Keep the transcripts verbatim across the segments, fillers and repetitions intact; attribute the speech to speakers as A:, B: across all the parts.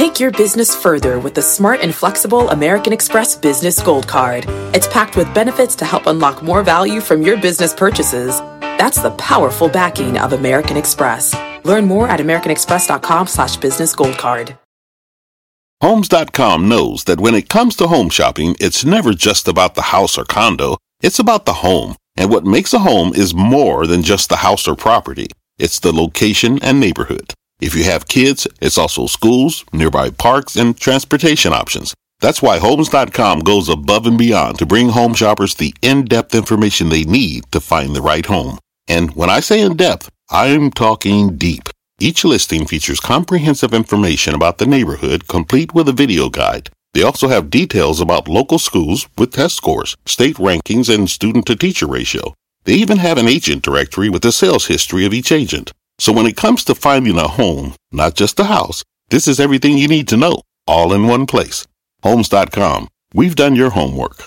A: Take your business further with the smart and flexible American Express Business Gold Card. It's packed with benefits to help unlock more value from your business purchases. That's the powerful backing of American Express. Learn more at americanexpress.com slash business gold card.
B: Homes dot com knows that when it comes to home shopping, it's never just about the house or condo. It's about the home. And what makes a home is more than just the house or property. It's the location and neighborhood. If you have kids, it's also schools, nearby parks, and transportation options. That's why Homes dot com goes above and beyond to bring home shoppers the in-depth information they need to find the right home. And when I say in-depth, I'm talking deep. Each listing features comprehensive information about the neighborhood, complete with a video guide. They also have details about local schools with test scores, state rankings, and student-to-teacher ratio. They even have an agent directory with the sales history of each agent. So when it comes to finding a home, not just a house, this is everything you need to know, all in one place. Homes dot com. We've done your homework.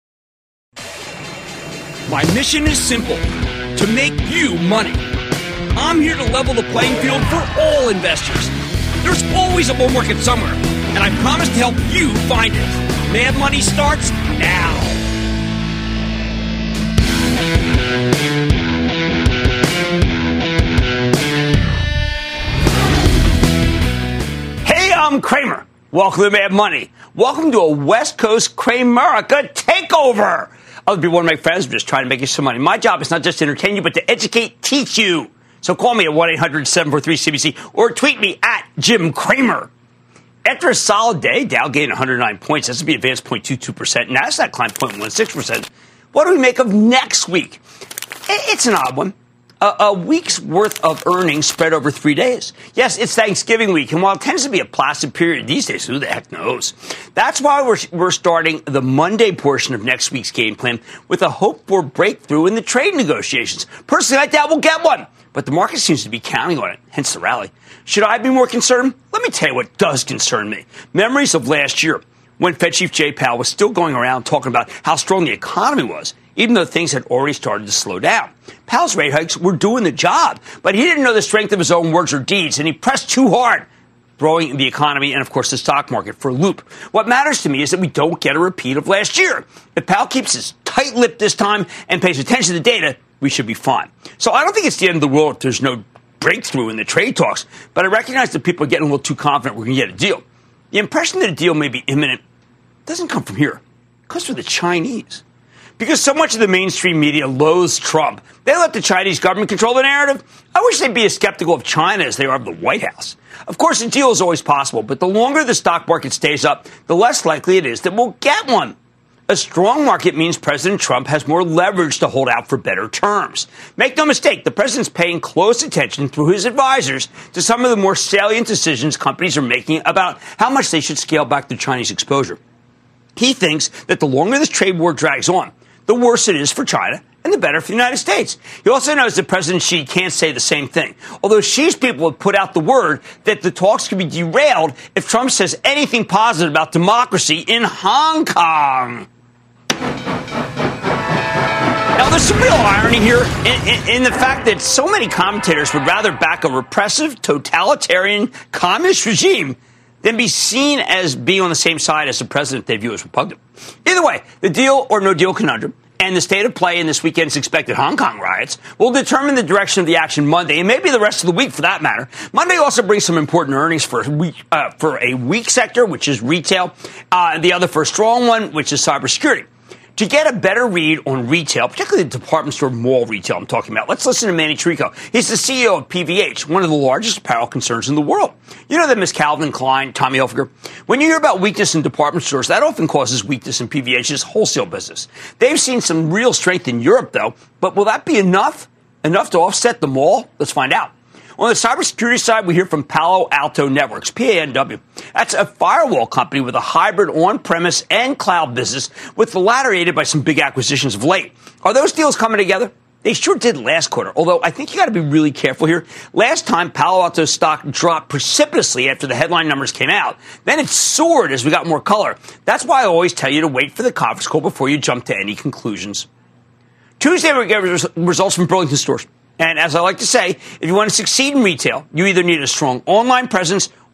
C: My mission is simple, to make you money. I'm here to level the playing field for all investors. There's always a bull market somewhere, and I promise to help you find it. Mad Money starts now. Hey, I'm Cramer. Welcome to Mad Money. Welcome to a West Coast Cramerica takeover. Other people want to make friends. I'm just trying to make you some money. My job is not just to entertain you, but to educate, teach you. So call me at one eight hundred seven four three C B C or tweet me at Jim Cramer. After a solid day, Dow gained one hundred nine points. S and P advanced zero point two two percent. NASDAQ climbed zero point one six percent. What do we make of next week? It's an odd one. A, a week's worth of earnings spread over three days. Yes, it's Thanksgiving week, and while it tends to be a placid period these days, who the heck knows? That's why we're, we're starting the Monday portion of next week's game plan with a hope for breakthrough in the trade negotiations. Personally, I doubt we'll get one, but the market seems to be counting on it, hence the rally. Should I be more concerned? Let me tell you what does concern me. Memories of last year, when Fed Chief Jay Powell was still going around talking about how strong the economy was, even though things had already started to slow down. Powell's rate hikes were doing the job, but he didn't know the strength of his own words or deeds, and he pressed too hard, throwing the economy and, of course, the stock market for a loop. What matters to me is that we don't get a repeat of last year. If Powell keeps his tight-lipped this time and pays attention to the data, we should be fine. So I don't think it's the end of the world if there's no breakthrough in the trade talks, but I recognize that people are getting a little too confident we're going to get a deal. The impression that a deal may be imminent doesn't come from here. It comes from the Chinese. Because so much of the mainstream media loathes Trump, they let the Chinese government control the narrative. I wish they'd be as skeptical of China as they are of the White House. Of course, a deal is always possible, but the longer the stock market stays up, the less likely it is that we'll get one. A strong market means President Trump has more leverage to hold out for better terms. Make no mistake, the president's paying close attention through his advisors to some of the more salient decisions companies are making about how much they should scale back their Chinese exposure. He thinks that the longer this trade war drags on, the worse it is for China and the better for the United States. He also knows that President Xi can't say the same thing, although Xi's people have put out the word that the talks could be derailed if Trump says anything positive about democracy in Hong Kong. Now, there's some real irony here in, in, in the fact that so many commentators would rather back a repressive, totalitarian, communist regime than be seen as being on the same side as the president they view as repugnant. Either way, the deal or no deal conundrum and the state of play in this weekend's expected Hong Kong riots will determine the direction of the action Monday and maybe the rest of the week for that matter. Monday also brings some important earnings for a weak, uh, for a weak sector, which is retail, uh, and the other for a strong one, which is cybersecurity. To get a better read on retail, particularly the department store mall retail I'm talking about, let's listen to Manny Tirico. He's the C E O of P V H, one of the largest apparel concerns in the world. You know them as Calvin Klein, Tommy Hilfiger. When you hear about weakness in department stores, that often causes weakness in P V H's wholesale business. They've seen some real strength in Europe, though, but will that be enough? Enough to offset the mall? Let's find out. On the cybersecurity side, we hear from Palo Alto Networks, P A N W. That's a firewall company with a hybrid on-premise and cloud business, with the latter aided by some big acquisitions of late. Are those deals coming together? They sure did last quarter, although I think you got to be really careful here. Last time, Palo Alto stock dropped precipitously after the headline numbers came out. Then it soared as we got more color. That's why I always tell you to wait for the conference call before you jump to any conclusions. Tuesday, we get res- results from Burlington Stores. And as I like to say, if you want to succeed in retail, you either need a strong online presence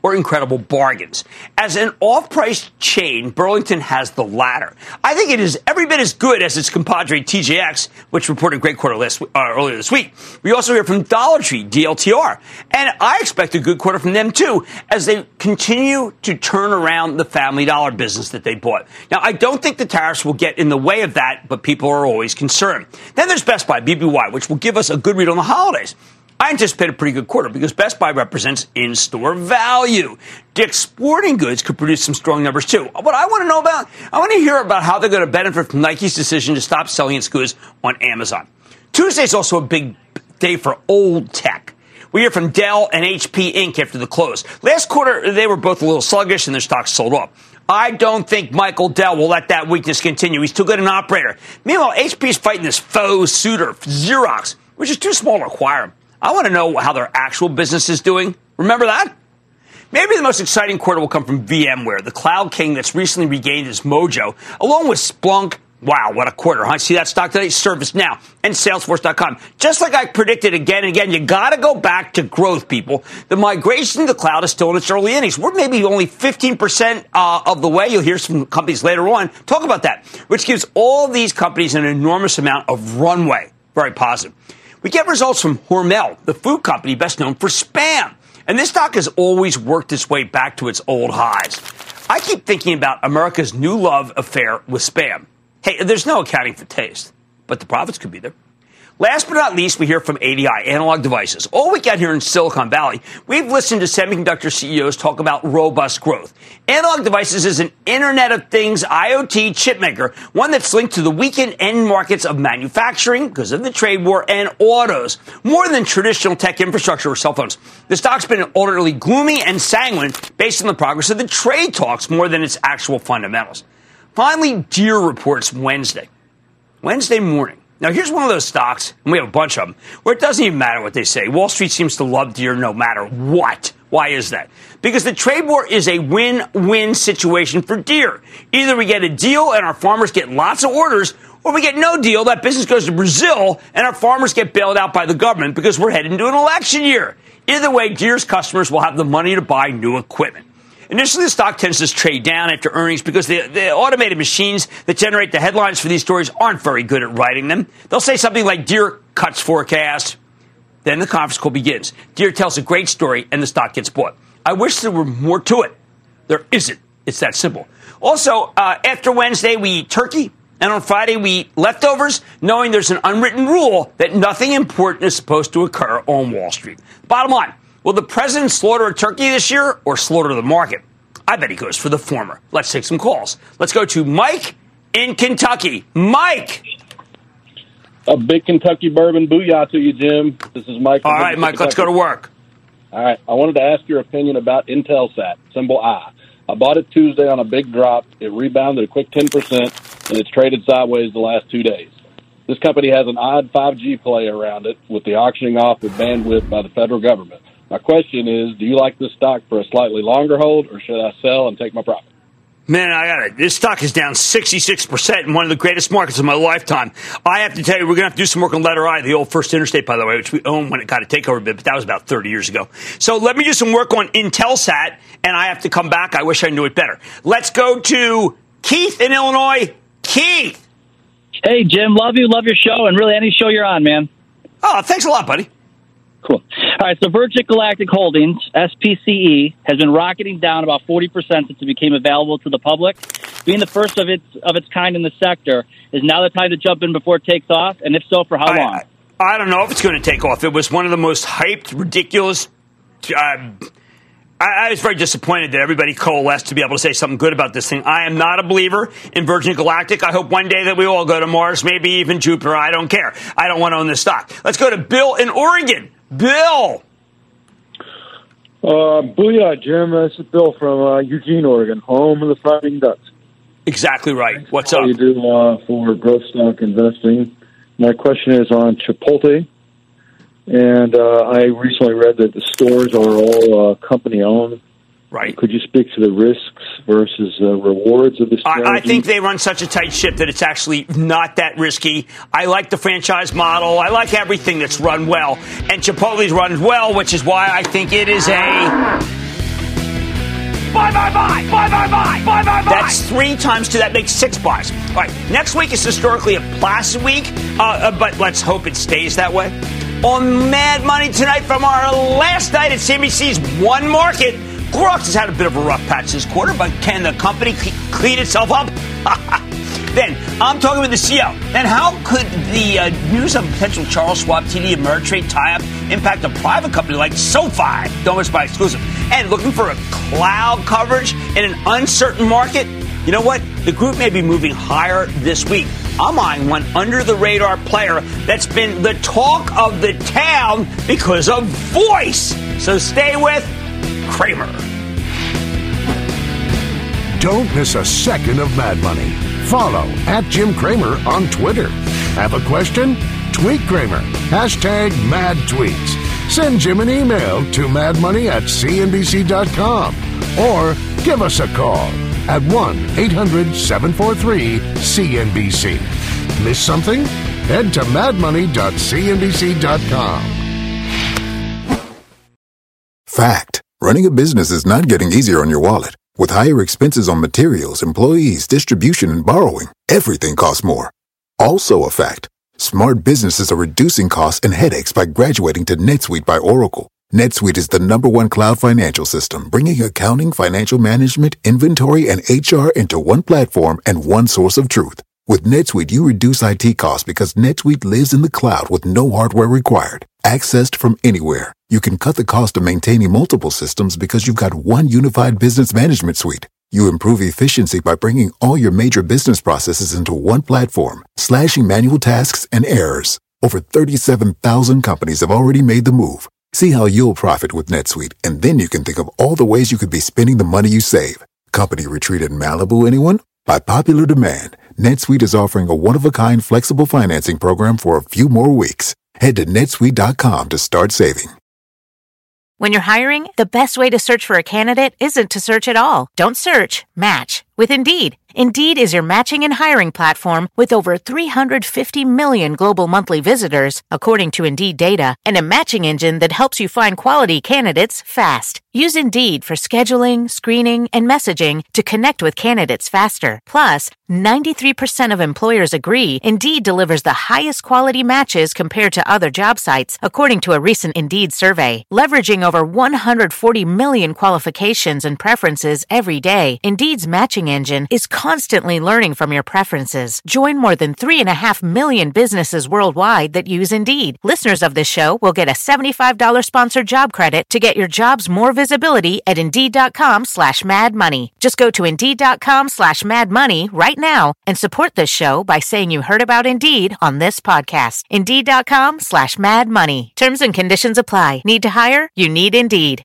C: or incredible bargains. As an off-price chain, Burlington has the latter. I think it is every bit as good as its compadre T J X, which reported a great quarter last, uh, earlier this week. We also hear from Dollar Tree, D L T R, and I expect a good quarter from them too, as they continue to turn around the Family Dollar business that they bought. Now, I don't think the tariffs will get in the way of that, but people are always concerned. Then there's Best Buy, B B Y, which will give us a good read on the holidays. I anticipate a pretty good quarter because Best Buy represents in-store value. Dick's Sporting Goods could produce some strong numbers too. What I want to know about, I want to hear about how they're going to benefit from Nike's decision to stop selling its goods on Amazon. Tuesday is also a big day for old tech. We hear from Dell and H P Incorporated after the close. Last quarter, they were both a little sluggish and their stocks sold off. I don't think Michael Dell will let that weakness continue. He's too good an operator. Meanwhile, H P is fighting this faux suitor, Xerox, which is too small to acquire him. I want to know how their actual business is doing. Remember that? Maybe the most exciting quarter will come from VMware, the cloud king that's recently regained its mojo, along with Splunk. Wow, what a quarter, huh? See that stock today? ServiceNow and Salesforce dot com. Just like I predicted again and again, you got to go back to growth, people. The migration to the cloud is still in its early innings. We're maybe only fifteen percent uh, of the way. You'll hear some companies later on talk about that, which gives all these companies an enormous amount of runway. Very positive. We get results from Hormel, the food company best known for Spam. And this stock has always worked its way back to its old highs. I keep thinking about America's new love affair with Spam. Hey, there's no accounting for taste, but the profits could be there. Last but not least, we hear from A D I, Analog Devices. All week out here in Silicon Valley, we've listened to semiconductor C E Os talk about robust growth. Analog Devices is an Internet of Things I O T chip maker, one that's linked to the weakened end markets of manufacturing because of the trade war and autos, more than traditional tech infrastructure or cell phones. The stock's been alternately gloomy and sanguine based on the progress of the trade talks more than its actual fundamentals. Finally, Deere reports Wednesday. Wednesday morning. Now, here's one of those stocks, and we have a bunch of them, where it doesn't even matter what they say. Wall Street seems to love Deere no matter what. Why is that? Because the trade war is a win-win situation for Deere. Either we get a deal and our farmers get lots of orders, or we get no deal, that business goes to Brazil, and our farmers get bailed out by the government because we're heading into an election year. Either way, Deere's customers will have the money to buy new equipment. Initially, the stock tends to trade down after earnings because the, the automated machines that generate the headlines for these stories aren't very good at writing them. They'll say something like Deere cuts forecast. Then the conference call begins. Deere tells a great story, and the stock gets bought. I wish there were more to it. There isn't. It's that simple. Also, uh, after Wednesday, we eat turkey, and on Friday, we eat leftovers, knowing there's an unwritten rule that nothing important is supposed to occur on Wall Street. Bottom line. Will the president slaughter a turkey this year or slaughter the market? I bet he goes for the former. Let's take some calls. Let's go to Mike in Kentucky. Mike!
D: A big Kentucky bourbon booyah to you, Jim. This is Mike.
C: All right, Mike, let's go to work.
D: All right. I wanted to ask your opinion about Intelsat, symbol I. I bought it Tuesday on a big drop. It rebounded a quick ten percent, and it's traded sideways the last two days. This company has an odd five G play around it with the auctioning off of bandwidth by the federal government. My question is, do you like this stock for a slightly longer hold, or should I sell and take my profit?
C: Man, I got it. This stock is down sixty-six percent in one of the greatest markets of my lifetime. I have to tell you, we're going to have to do some work on Letter I, the old First Interstate, by the way, which we owned when it got a takeover bid, but that was about thirty years ago. So let me do some work on Intelsat, and I have to come back. I wish I knew it better. Let's go to Keith in Illinois. Keith!
E: Hey, Jim, love you, love your show, and really any show you're on, man.
C: Oh, thanks a lot, buddy.
E: Cool. All right, so Virgin Galactic Holdings, S P C E, has been rocketing down about forty percent since it became available to the public. Being the first of its of its kind in the sector, is now the time to jump in before it takes off? And if so, for how
C: I,
E: long?
C: I, I don't know if it's going to take off. It was one of the most hyped, ridiculous... Uh, I, I was very disappointed that everybody coalesced to be able to say something good about this thing. I am not a believer in Virgin Galactic. I hope one day that we all go to Mars, maybe even Jupiter. I don't care. I don't want to own this stock. Let's go to Bill in Oregon. Bill!
F: Uh, booyah, Jim. This is Bill from uh, Eugene, Oregon, home of the Fighting Ducks.
C: Exactly right.
F: Thanks
C: What's
F: for
C: up?
F: What you do uh, for growth stock investing. My question is on Chipotle. And uh, I recently read that the stores are all uh, company-owned.
C: Right.
F: Could you speak to the risks versus uh, rewards of this strategy?
C: I, I think they run such a tight ship that it's actually not that risky. I like the franchise model. I like everything that's run well. And Chipotle's run well, which is why I think it is a buy, buy, buy, buy, buy, buy, buy, buy, buy. That's three times two. That makes six buys. All right, next week is historically a placid week, uh, uh, but let's hope it stays that way. On Mad Money tonight from our last night at C N B C's One Market, Clorox has had a bit of a rough patch this quarter, but can the company clean itself up? Then, I'm talking with the C E O. Then how could the uh, news of potential Charles Schwab T D Ameritrade tie-up impact a private company like SoFi? Don't miss my exclusive. And looking for a cloud coverage in an uncertain market? You know what? The group may be moving higher this week. I'm eyeing one under-the-radar player that's been the talk of the town because of voice. So stay with Cramer.
G: Don't miss a second of Mad Money. Follow at Jim Cramer on Twitter. Have a question? Tweet Cramer. Hashtag mad tweets. Send Jim an email to madmoney at c n b c dot com or give us a call at one eight hundred seven four three C N B C. Miss something? Head to mad money dot c n b c dot com.
H: Fact. Running a business is not getting easier on your wallet. With higher expenses on materials, employees, distribution, and borrowing, everything costs more. Also a fact. Smart businesses are reducing costs and headaches by graduating to NetSuite by Oracle. NetSuite is the number one cloud financial system, bringing accounting, financial management, inventory, and H R into one platform and one source of truth. With NetSuite, you reduce I T costs because NetSuite lives in the cloud with no hardware required. Accessed from anywhere. You can cut the cost of maintaining multiple systems because you've got one unified business management suite. You improve efficiency by bringing all your major business processes into one platform, slashing manual tasks and errors. Over thirty-seven thousand companies have already made the move. See how you'll profit with NetSuite, and then you can think of all the ways you could be spending the money you save. Company retreat in Malibu, anyone? By popular demand, NetSuite is offering a one-of-a-kind flexible financing program for a few more weeks. Head to netsuite dot com to start saving.
I: When you're hiring, the best way to search for a candidate isn't to search at all. Don't search, match with Indeed. Indeed is your matching and hiring platform with over three hundred fifty million global monthly visitors, according to Indeed data, and a matching engine that helps you find quality candidates fast. Use Indeed for scheduling, screening, and messaging to connect with candidates faster. Plus, ninety-three percent of employers agree Indeed delivers the highest quality matches compared to other job sites, according to a recent Indeed survey. Leveraging over one hundred forty million qualifications and preferences every day, Indeed's matching engine is constantly learning from your preferences. Join more than three and a half million businesses worldwide that use Indeed. Listeners of this show will get a seventy-five dollars sponsored job credit to get your jobs more visibility at Indeed.com slash Mad Money. Just go to Indeed.com slash Mad Money right now and support this show by saying you heard about Indeed on this podcast. Indeed.com slash Mad Money. Terms and conditions apply. Need to hire? You need Indeed.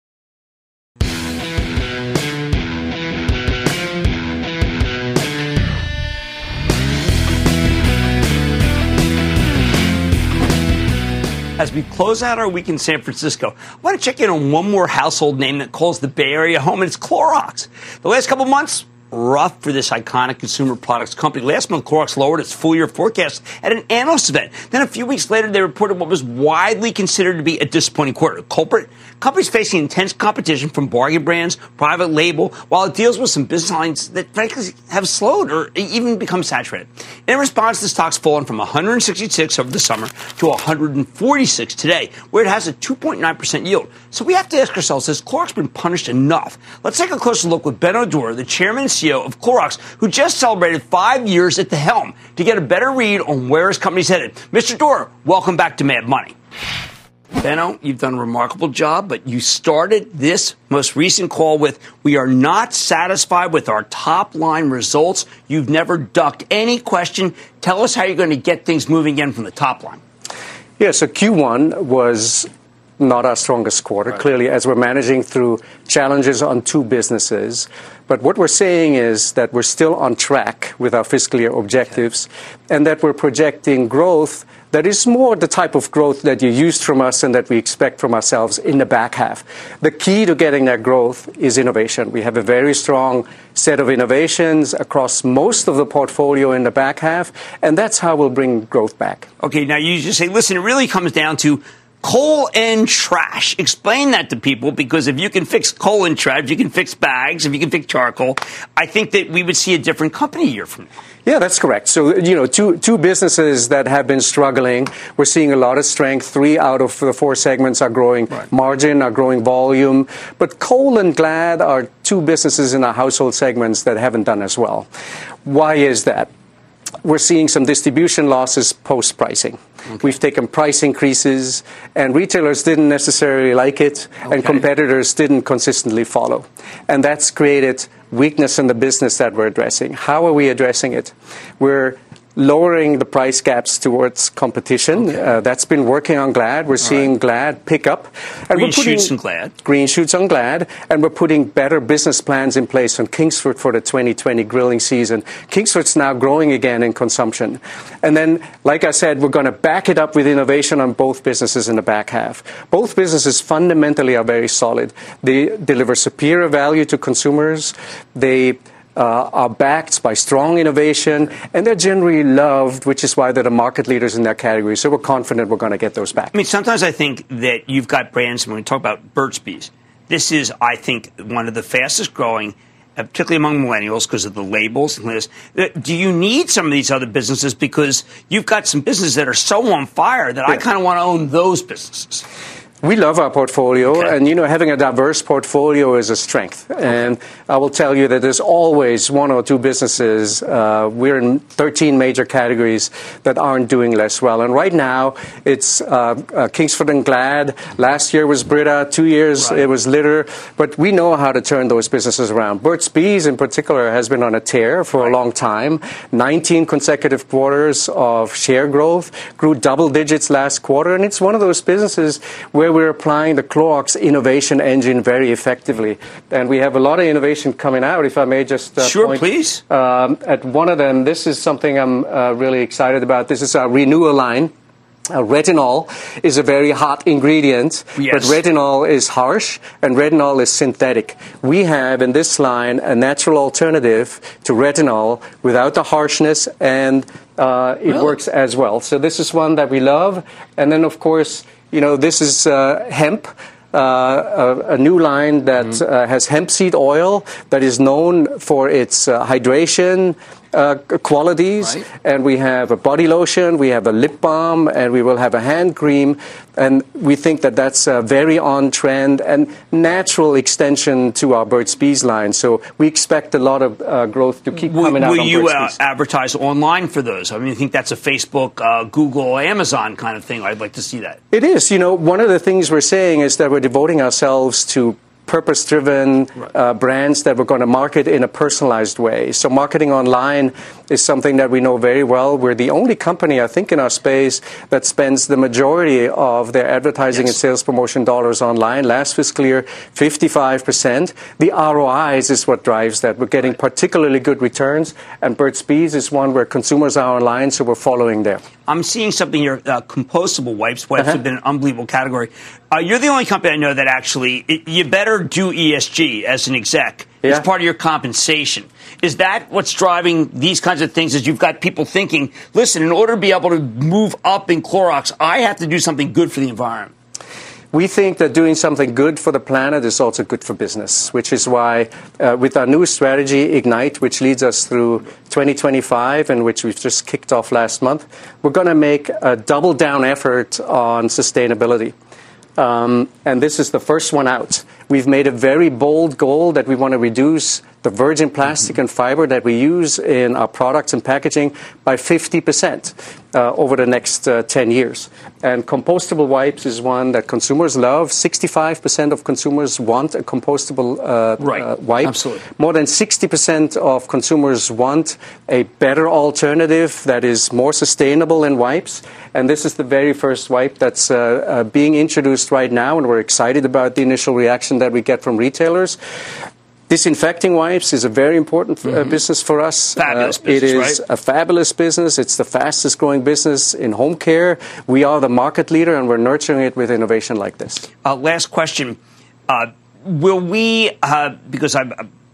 C: As we close out our week in San Francisco, I want to check in on one more household name that calls the Bay Area home, and it's Clorox. The last couple months, rough for this iconic consumer products company. Last month, Clorox lowered its full-year forecast at an analyst event. Then a few weeks later, they reported what was widely considered to be a disappointing quarter. Culprit? Companies facing intense competition from bargain brands, private label, while it deals with some business lines that frankly have slowed or even become saturated. In response, the stock's fallen from one hundred sixty-six over the summer to one hundred forty-six today, where it has a two point nine percent yield. So we have to ask ourselves, has Clorox been punished enough? Let's take a closer look with Ben Odor, the chairman and C E O of Clorox, who just celebrated five years at the helm, to get a better read on where his company's headed. Mister Odor, welcome back to Mad Money. Benno, you've done a remarkable job, but you started this most recent call with, we are not satisfied with our top-line results. You've never ducked any question. Tell us how you're going to get things moving again from the top line.
J: Yeah, so Q one was not our strongest quarter, right, clearly, as we're managing through challenges on two businesses. But what we're saying is that we're still on track with our fiscal year objectives, okay, and that we're projecting growth that is more the type of growth that you used from us and that we expect from ourselves in the back half. The key to getting that growth is innovation. We have a very strong set of innovations across most of the portfolio in the back half, and that's how we'll bring growth back.
C: Okay, now you just say, listen, it really comes down to Coal and trash. Explain that to people, because if you can fix coal and trash, you can fix bags, if you can fix charcoal, I think that we would see a different company a year from now.
J: Yeah, that's correct. So, you know, two two businesses that have been struggling, we're seeing a lot of strength. Three out of the four segments are growing right. margin, are growing volume. But Coal and Glad are two businesses in our household segments that haven't done as well. Why is that? We're seeing some distribution losses post-pricing. Okay. We've taken price increases, and retailers didn't necessarily like it, okay. and competitors didn't consistently follow. And that's created weakness in the business that we're addressing. How are we addressing it? We're lowering the price gaps towards competition. Okay. Uh, that's been working on Glad. We're All seeing right. Glad pick up.
C: And green we're putting shoots on Glad.
J: Green shoots on Glad. And we're putting better business plans in place on Kingsford for the twenty twenty grilling season. Kingsford's now growing again in consumption. And then, like I said, we're going to back it up with innovation on both businesses in the back half. Both businesses fundamentally are very solid. They deliver superior value to consumers. They Uh, are backed by strong innovation, and they're generally loved, which is why they're the market leaders in their category. So we're confident we're going to get those back.
C: I mean, sometimes I think that you've got brands, when we talk about Burt's Bees, this is, I think, one of the fastest growing, particularly among millennials, because of the labels. Do you need some of these other businesses? Because you've got some businesses that are so on fire that yeah. I kind of want to own those businesses.
J: We love our portfolio,
C: okay.
J: and, you know, having a diverse portfolio is a strength. Okay. And I will tell you that there's always one or two businesses. Uh, we're in thirteen major categories that aren't doing less well. And right now, it's uh, uh, Kingsford and Glad. Last year was Brita. Two years right. it was Litter. But we know how to turn those businesses around. Burt's Bees, in particular, has been on a tear for right. a long time. nineteen consecutive quarters of share growth. Grew double digits last quarter. And it's one of those businesses where we're applying the Clorox innovation engine very effectively. And we have a lot of innovation coming out, if I may just uh,
C: Sure,
J: point,
C: please.
J: Um, at one of them. This is something I'm uh, really excited about. This is our Renewal line. Uh, retinol is a very hot ingredient,
C: yes.
J: but retinol is harsh and retinol is synthetic. We have in this line a natural alternative to retinol without the harshness, and uh, it
C: really?
J: works as well. So this is one that we love. And then, of course, you know, this is uh, hemp. Uh, a, a new line that mm-hmm. uh, has hemp seed oil that is known for its uh, hydration uh, qualities.
C: Right.
J: And we have a body lotion, we have a lip balm, and we will have a hand cream. And we think that that's a very on trend and natural extension to our Burt's Bees line. So we expect a lot of uh, growth to keep
C: will,
J: coming out
C: will
J: on
C: you
J: Burt's
C: uh,
J: Bees.
C: advertise online for those? I mean, I think that's a Facebook, uh, Google, Amazon kind of thing. I'd like to see that.
J: It is. You know, one of the things we're saying is that we're devoting ourselves to purpose-driven
C: right.
J: uh, brands that we're going to market in a personalized way. So marketing online is something that we know very well. We're the only company, I think, in our space that spends the majority of their advertising yes. and sales promotion dollars online. Last fiscal year, fifty-five percent. The R O Is is what drives that. We're getting right. particularly good returns, and Burt's Bees is one where consumers are online, so we're following there.
C: I'm seeing something here, uh, compostable wipes. Wipes
J: uh-huh.
C: have been an unbelievable category. Uh, you're the only company I know that actually, it, you better do E S G as an exec.
J: Yeah.
C: As part of your compensation. Is that what's driving these kinds of things? Is you've got people thinking, listen, in order to be able to move up in Clorox, I have to do something good for the environment.
J: We think that doing something good for the planet is also good for business, which is why uh, with our new strategy, Ignite, which leads us through twenty twenty-five and which we've just kicked off last month, we're going to make a double-down effort on sustainability. Um, and this is the first one out. We've made a very bold goal that we want to reduce the virgin plastic mm-hmm. and fiber that we use in our products and packaging by fifty percent uh, over the next uh, ten years. And compostable wipes is one that consumers love. sixty-five percent of consumers want a compostable uh,
C: right.
J: uh, wipe.
C: Absolutely.
J: More than sixty percent of consumers want a better alternative that is more sustainable in wipes. And this is the very first wipe that's uh, uh, being introduced right now, and we're excited about the initial reaction that we get from retailers. Disinfecting wipes is a very important uh, mm-hmm. business for us.
C: Fabulous
J: uh,
C: business,
J: It is
C: right?
J: a fabulous business. It's the fastest growing business in home care. We are the market leader, and we're nurturing it with innovation like this.
C: Uh, last question. Uh, will we, uh, because I'm,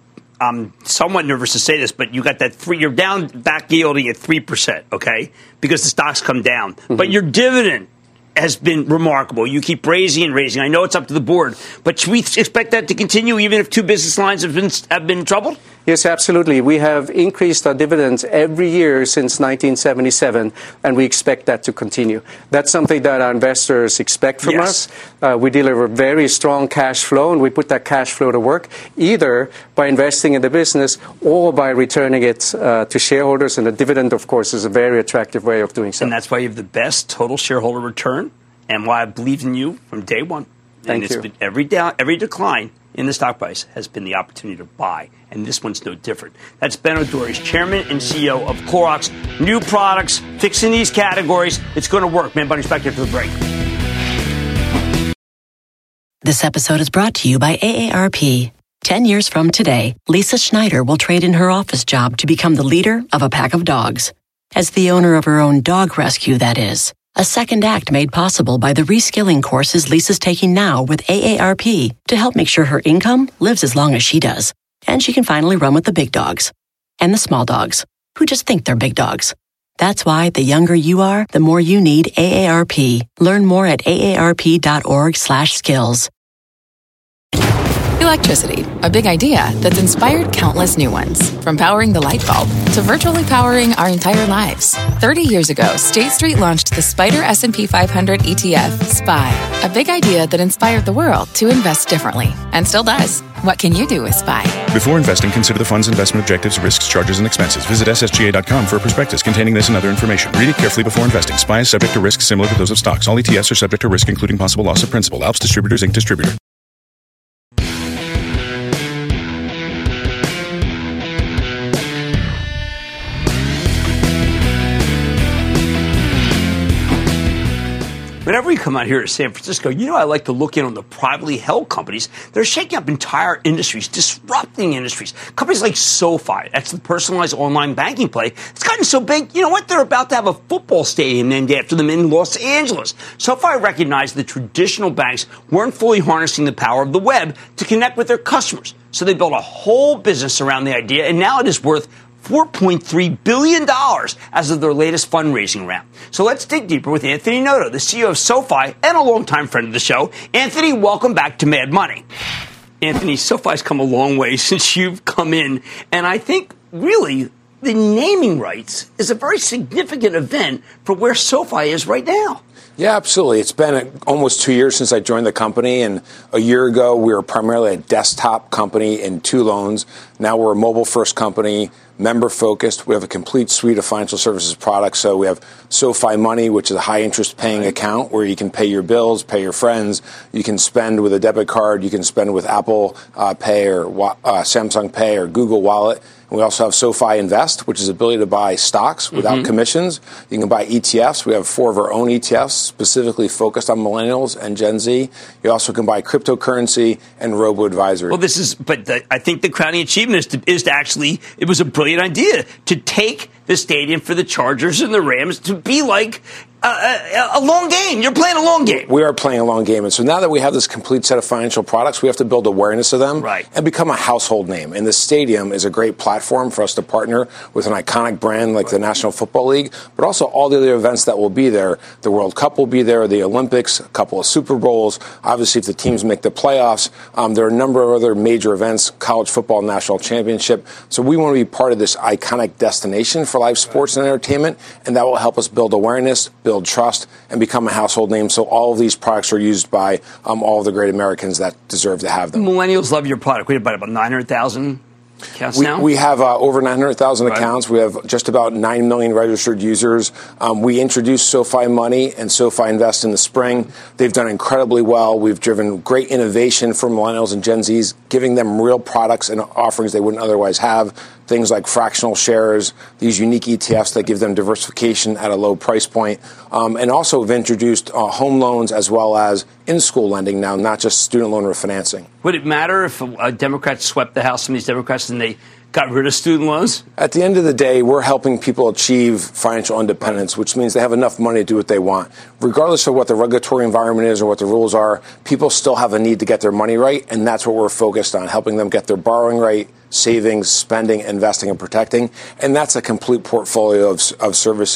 C: I'm somewhat nervous to say this, but you got that three, you're down back yielding at three percent, okay? Because the stocks come down. Mm-hmm. But your dividend has been remarkable. You keep raising and raising. I know it's up to the board, but should we expect that to continue even if two business lines have been have been troubled?
J: Yes, absolutely. We have increased our dividends every year since nineteen seventy-seven, and we expect that to continue. That's something that our investors expect from
C: Yes.
J: us. Uh, we deliver very strong cash flow, and we put that cash flow to work either by investing in the business or by returning it uh, to shareholders. And the dividend, of course, is a very attractive way of doing so.
C: And that's why you have the best total shareholder return, and why I believed in you from day one.
J: Thank
C: and it's
J: you.
C: Been every down, every decline in the stock price has been the opportunity to buy, and this one's no different. That's Ben O'Doherty, Chairman and C E O of Clorox. New products, fixing these categories. It's going to work. Man Bunny's back here for the break.
K: This episode is brought to you by A A R P. Ten years from today, Lisa Schneider will trade in her office job to become the leader of a pack of dogs. As the owner of her own dog rescue, that is. A second act made possible by the reskilling courses Lisa's taking now with A A R P to help make sure her income lives as long as she does. And she can finally run with the big dogs. And the small dogs, who just think they're big dogs. That's why the younger you are, the more you need A A R P. Learn more at aarp.org slash skills.
L: Electricity, a big idea that's inspired countless new ones. From powering the light bulb to virtually powering our entire lives. thirty years ago, State Street launched the Spider S and P five hundred E T F, S P Y. A big idea that inspired the world to invest differently. And still does. What can you do with S P Y?
M: Before investing, consider the fund's investment objectives, risks, charges, and expenses. Visit S S G A dot com for a prospectus containing this and other information. Read it carefully before investing. S P Y is subject to risks similar to those of stocks. All E T Fs are subject to risk, including possible loss of principal. Alps Distributors, Incorporated. Distributor.
C: Whenever you come out here to San Francisco, you know I like to look in on the privately held companies that are shaking up entire industries, disrupting industries. Companies like SoFi, that's the personalized online banking play. It's gotten so big, you know what? They're about to have a football stadium named after them in Los Angeles. SoFi recognized that traditional banks weren't fully harnessing the power of the web to connect with their customers. So they built a whole business around the idea, and now it is worth four point three billion dollars as of their latest fundraising round. So let's dig deeper with Anthony Noto, the C E O of SoFi and a longtime friend of the show. Anthony, welcome back to Mad Money. Anthony, SoFi's come a long way since you've come in, and I think really the naming rights is a very significant event for where SoFi is right now.
N: Yeah, absolutely. It's been a, almost two years since I joined the company, and a year ago we were primarily a desktop company in two loans. Now we're a mobile-first company, member-focused. We have a complete suite of financial services products. So we have SoFi Money, which is a high-interest paying right. account where you can pay your bills, pay your friends. You can spend with a debit card. You can spend with Apple uh, Pay or uh, Samsung Pay or Google Wallet. We also have SoFi Invest, which is the ability to buy stocks without mm-hmm. commissions. You can buy E T Fs. We have four of our own E T Fs specifically focused on millennials and Gen Z. You also can buy cryptocurrency and robo-advisory.
C: Well, this is, but the, I think the crowning achievement is to, is to actually, it was a brilliant idea to take the stadium for the Chargers and the Rams to be like a, a, a long game. You're playing a long game.
N: We are playing a long game. And so now that we have this complete set of financial products, we have to build awareness of them
C: right.
N: and become a household name. And the stadium is a great platform for us to partner with an iconic brand like right. the National Football League, but also all the other events that will be there. The World Cup will be there, the Olympics, a couple of Super Bowls. Obviously, if the teams make the playoffs, um, there are a number of other major events, college football national championship. So we want to be part of this iconic destination for live sports and entertainment, and that will help us build awareness, build trust, and become a household name. So all of these products are used by um, all of the great Americans that deserve to have them.
C: Millennials love your product. We have about nine hundred thousand accounts
N: we,
C: now?
N: We have uh, over nine hundred thousand
C: right.
N: accounts. We have just about nine million registered users. Um, we introduced SoFi Money and SoFi Invest in the spring. They've done incredibly well. We've driven great innovation for millennials and Gen Zs, giving them real products and offerings they wouldn't otherwise have. Things like fractional shares, these unique E T Fs that give them diversification at a low price point. Um, and also have introduced uh, home loans as well as in-school lending now, not just student loan refinancing.
C: Would it matter if a Democrat swept the House, some of these Democrats, and they got rid of student loans?
N: At the end of the day, we're helping people achieve financial independence, which means they have enough money to do what they want. Regardless of what the regulatory environment is or what the rules are, people still have a need to get their money right, and that's what we're focused on, helping them get their borrowing right, savings, spending, investing, and protecting. And that's a complete portfolio of, of services,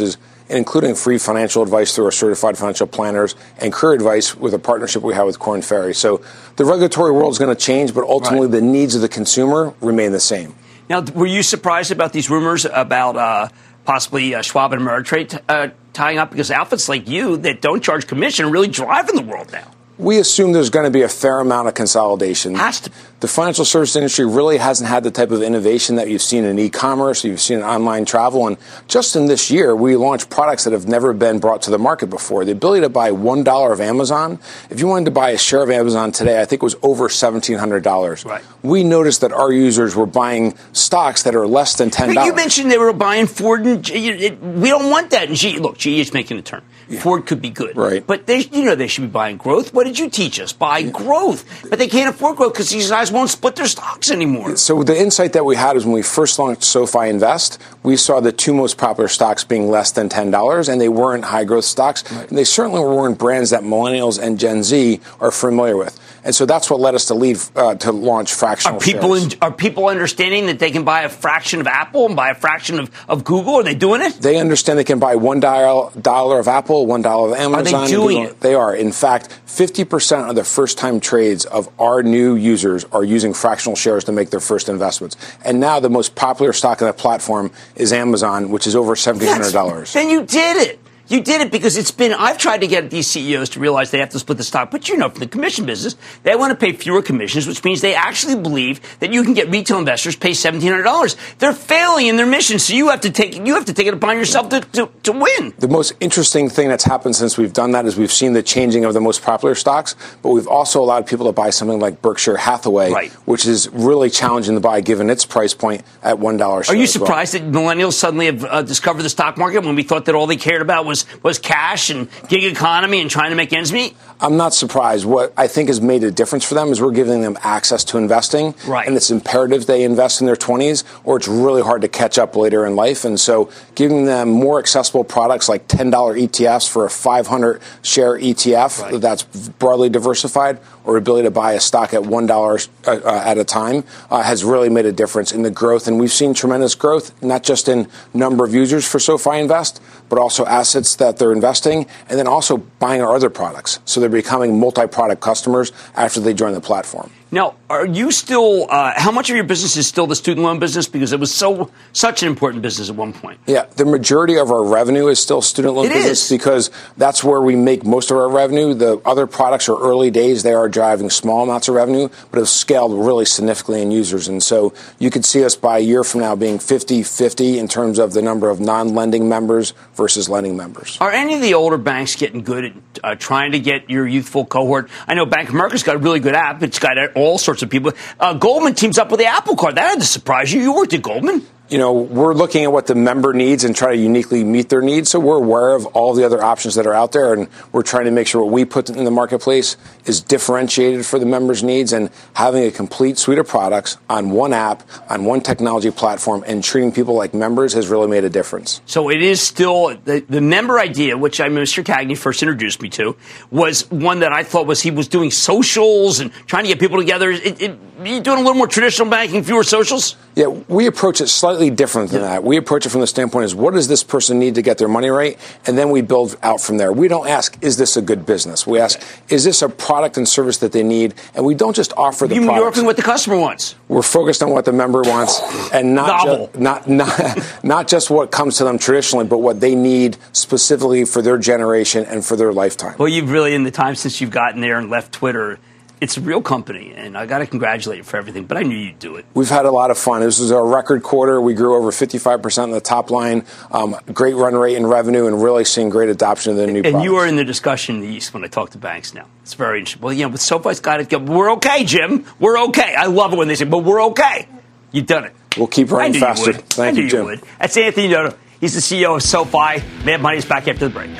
N: including free financial advice through our certified financial planners and career advice with a partnership we have with Korn Ferry. So the regulatory world is going to change, but ultimately right. the needs of the consumer remain the same.
C: Now, were you surprised about these rumors about uh, possibly uh, Schwab and Ameritrade t- uh, tying up? Because outfits like you that don't charge commission are really driving the world now.
N: We assume there's going to be a fair amount of consolidation.
C: Has to.
N: The financial service industry really hasn't had the type of innovation that you've seen in e-commerce, you've seen in online travel. And just in this year, we launched products that have never been brought to the market before. The ability to buy one dollar of Amazon. If you wanted to buy a share of Amazon today, I think it was over seventeen hundred dollars.
C: Right.
N: We noticed that our users were buying stocks that are less than ten dollars.
C: You mentioned they were buying Ford and G. We don't want that in G. Look, G E is making a turn. Yeah. Ford could be good.
N: Right.
C: But they, you know they should be buying growth. What did you teach us? Buy yeah. growth. But they can't afford growth because these guys won't split their stocks anymore.
N: So the insight that we had is when we first launched SoFi Invest, we saw the two most popular stocks being less than ten dollars, and they weren't high-growth stocks. Right. And they certainly weren't brands that millennials and Gen Z are familiar with. And so that's what led us to lead uh, to launch fractional
C: are people
N: shares.
C: In, are people understanding that they can buy a fraction of Apple and buy a fraction of, of Google? Are they doing it?
N: They understand they can buy one dollar, dollar of Apple, one dollar of Amazon.
C: Are they doing it?
N: They are. In fact, fifty percent of the first-time trades of our new users are using fractional shares to make their first investments. And now the most popular stock on the platform is Amazon, which is over seventeen hundred dollars.
C: Then you did it. You did it because it's been, I've tried to get these C E Os to realize they have to split the stock. But you know, from the commission business, they want to pay fewer commissions, which means they actually believe that you can get retail investors pay seventeen hundred dollars. They're failing in their mission. So you have to take, you have to take it upon yourself to, to, to win.
N: The most interesting thing that's happened since we've done that is we've seen the changing of the most popular stocks, but we've also allowed people to buy something like Berkshire Hathaway,
C: right.
N: which is really challenging to buy given its price point at one dollar.
C: Are you surprised well. that millennials suddenly have uh, discovered the stock market when we thought that all they cared about was, was cash and gig economy and trying to make ends meet?
N: I'm not surprised. What I think has made a difference for them is we're giving them access to investing.
C: Right.
N: And it's imperative they invest in their twenties or it's really hard to catch up later in life. And so giving them more accessible products like ten dollar E T Fs for a five hundred share E T F right. that's broadly diversified or ability to buy a stock at one dollar uh, uh, at a time uh, has really made a difference in the growth. And we've seen tremendous growth, not just in number of users for SoFi Invest, but also assets that they're investing and then also buying our other products. So they're becoming multi-product customers after they join the platform.
C: Now, are you still, uh, how much of your business is still the student loan business? Because it was so such an important business at one point.
N: Yeah, the majority of our revenue is still student loan
C: it
N: business
C: is.
N: because that's where we make most of our revenue. The other products are early days. They are driving small amounts of revenue, but have scaled really significantly in users. And so you could see us by a year from now being fifty-fifty in terms of the number of non-lending members versus lending members.
C: Are any of the older banks getting good at uh, trying to get your youthful cohort? I know Bank of America's got a really good app. It's got all sorts of people. Uh, Goldman teams up with the Apple Card. That had to surprise you. You worked at Goldman.
N: You know, we're looking at what the member needs and try to uniquely meet their needs. So we're aware of all the other options that are out there, and we're trying to make sure what we put in the marketplace is differentiated for the members' needs, and having a complete suite of products on one app, on one technology platform, and treating people like members has really made a difference.
C: So it is still the, the member idea, which I Mister Cagney first introduced me to, was one that I thought was he was doing socials and trying to get people together. It, it, you doing a little more traditional banking, fewer socials?
N: Yeah, we approach it slightly different than yeah. that. We approach it from the standpoint is what does this person need to get their money right? And then we build out from there. We don't ask, is this a good business? We ask, is this a product and service that they need? And we don't just offer the
C: You're
N: products.
C: working what the customer wants.
N: We're focused on what the member wants and not, ju- not, not, not just what comes to them traditionally, but what they need specifically for their generation and for their lifetime.
C: Well, you've really, in the time since you've gotten there and left Twitter, it's a real company, and I got to congratulate you for everything, but I knew you'd do it.
N: We've had a lot of fun. This was a record quarter. We grew over fifty-five percent on the top line, um, great run rate in revenue, and really seeing great adoption of the new
C: and
N: products.
C: And you are in the discussion in the East when I talk to banks now. It's very interesting. Well, you know, with SoFi's got it. We're okay, Jim. We're okay. I love it when they say, but we're okay. You've done it.
N: We'll keep running faster.
C: You
N: Thank
C: I
N: you, Jim.
C: You would. That's Anthony Noto. He's the C E O of SoFi. Mad Money is back after the break.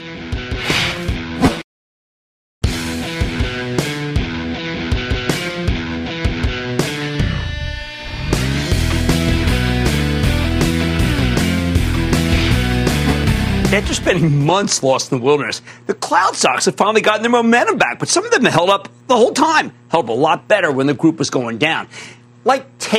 C: After spending months lost in the wilderness, the cloud stocks have finally gotten their momentum back, but some of them held up the whole time, held up a lot better when the group was going down. Like Take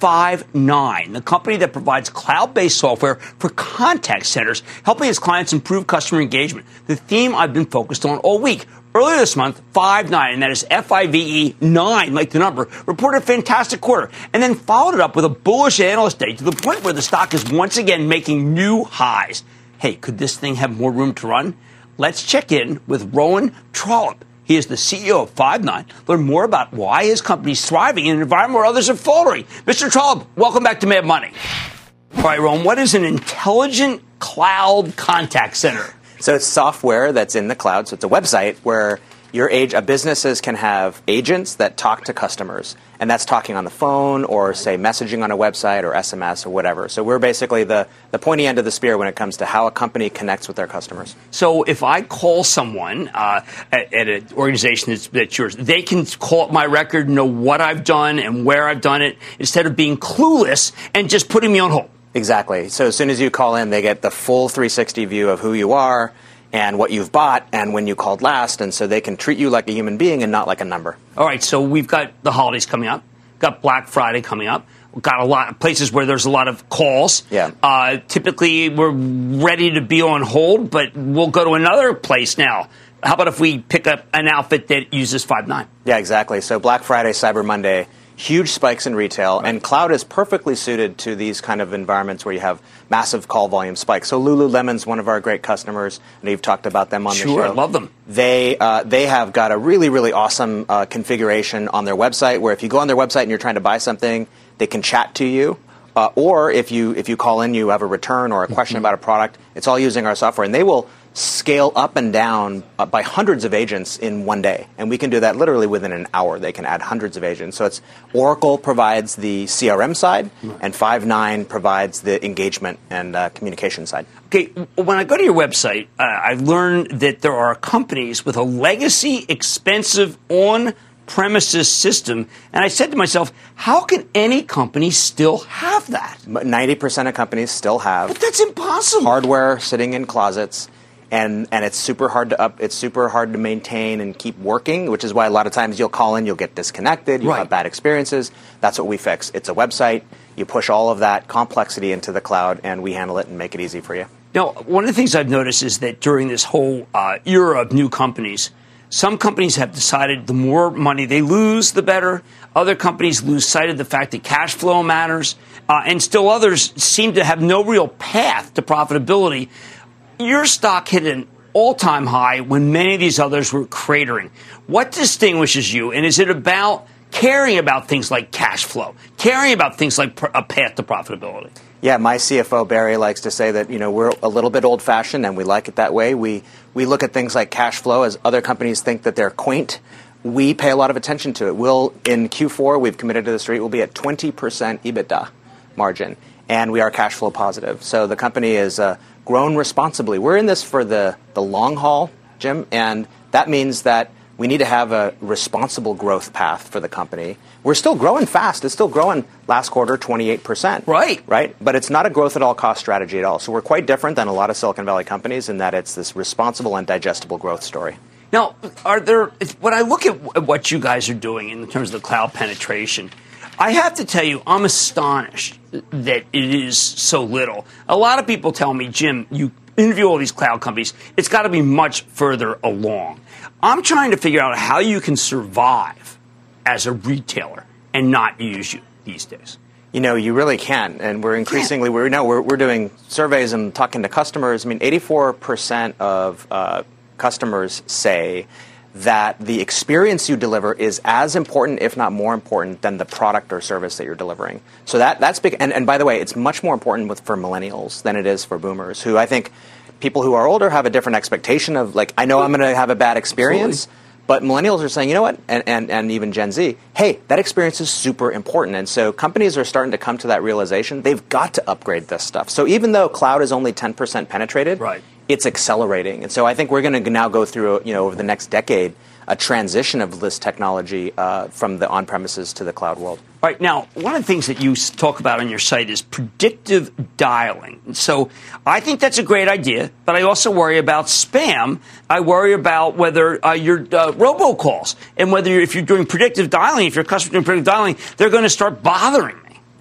C: Five nine, the company that provides cloud-based software for contact centers, helping its clients improve customer engagement. The theme I've been focused on all week. Earlier this month, Five nine, and that is F I V E nine, like the number, reported a fantastic quarter and then followed it up with a bullish analyst day to the point where the stock is once again making new highs. Hey, could this thing have more room to run? Let's check in with Rowan Trollope. He is the C E O of Five nine. Learn more about why his company is thriving in an environment where others are faltering. Mister Trollope, welcome back to Mad Money. All right, Rowan, what is an intelligent cloud contact center?
O: So it's software that's in the cloud. So it's a website where your age, uh, businesses can have agents that talk to customers. And that's talking on the phone or, say, messaging on a website or S M S or whatever. So we're basically the, the pointy end of the spear when it comes to how a company connects with their customers.
C: So if I call someone uh, at, at an organization that's, that's yours, they can call up my record, know what I've done and where I've done it, instead of being clueless and just putting me on hold.
O: Exactly. So as soon as you call in, they get the full three sixty view of who you are and what you've bought and when you called last. And so they can treat you like a human being and not like a number.
C: All right. So we've got the holidays coming up. Got Black Friday coming up. We've got a lot of places where there's a lot of calls.
O: Yeah.
C: Uh, typically, we're ready to be on hold, but we'll go to another place now. How about if we pick up an outfit that uses Five nine?
O: Yeah, exactly. So Black Friday, Cyber Monday, huge spikes in retail, right. And cloud is perfectly suited to these kind of environments where you have massive call volume spikes. So Lululemon's one of our great customers, and you've talked about them on
C: sure,
O: the show.
C: Sure, I love them.
O: They uh, they have got a really, really awesome uh, configuration on their website where if you go on their website and you're trying to buy something, they can chat to you. Uh, or if you if you call in, you have a return or a question mm-hmm. about a product, it's all using our software. And they will scale up and down uh, by hundreds of agents in one day. And we can do that literally within an hour. They can add hundreds of agents. So it's Oracle provides the C R M side, mm-hmm. and Five nine provides the engagement and uh, communication side.
C: Okay, when I go to your website, uh, I've learned that there are companies with a legacy, expensive, on premises system. And I said to myself, how can any company still have that?
O: ninety percent of companies still have.
C: But that's impossible.
O: Hardware sitting in closets. And and it's super hard to up. It's super hard to maintain and keep working, which is why a lot of times you'll call in, you'll get disconnected, you'll
C: right.
O: have bad experiences. That's what we fix. It's a website. You push all of that complexity into the cloud, and we handle it and make it easy for you.
C: Now, one of the things I've noticed is that during this whole uh, era of new companies, some companies have decided the more money they lose, the better. Other companies lose sight of the fact that cash flow matters, uh, and still others seem to have no real path to profitability. Your stock hit an all-time high when many of these others were cratering. What distinguishes you, and is it about caring about things like cash flow, caring about things like pr- a path to profitability?
O: Yeah, my C F O, Barry, likes to say that, you know, we're a little bit old-fashioned, and we like it that way. We we look at things like cash flow as other companies think that they're quaint. We pay a lot of attention to it. We'll, in Q four, we've committed to the street, we'll be at twenty percent EBITDA margin, and we are cash flow positive. So the company is uh, grown responsibly. We're in this for the, the long haul, Jim, and that means that we need to have a responsible growth path for the company. We're still growing fast. It's still growing last quarter, twenty-eight percent.
C: Right.
O: Right? But it's not a growth at all cost strategy at all. So we're quite different than a lot of Silicon Valley companies in that it's this responsible and digestible growth story.
C: Now, are there, when I look at what you guys are doing in terms of the cloud penetration, I have to tell you, I'm astonished that it is so little. A lot of people tell me, Jim, you interview all these cloud companies, it's got to be much further along. I'm trying to figure out how you can survive as a retailer and not use you these days.
O: You know, you really can, and we're increasingly we're no we're we're doing surveys and talking to customers. I mean, eighty-four percent of uh, customers say that the experience you deliver is as important, if not more important, than the product or service that you're delivering. So that that's big. And, and by the way, it's much more important with for millennials than it is for boomers, who I think people who are older have a different expectation of, like, I know I'm going to have a bad experience. Absolutely. But millennials are saying, you know what, and, and, and even Gen Z, hey, that experience is super important. And so companies are starting to come to that realization. They've got to upgrade this stuff. So even though cloud is only ten percent penetrated,
C: right.
O: it's accelerating. And so I think we're going to now go through, you know, over the next decade, a transition of this technology uh, from the on-premises to the cloud world.
C: All right. Now, one of the things that you talk about on your site is predictive dialing. So I think that's a great idea, but I also worry about spam. I worry about whether uh, your uh, robocalls and whether you're, if you're doing predictive dialing, if your customer's doing predictive dialing, they're going to start bothering me.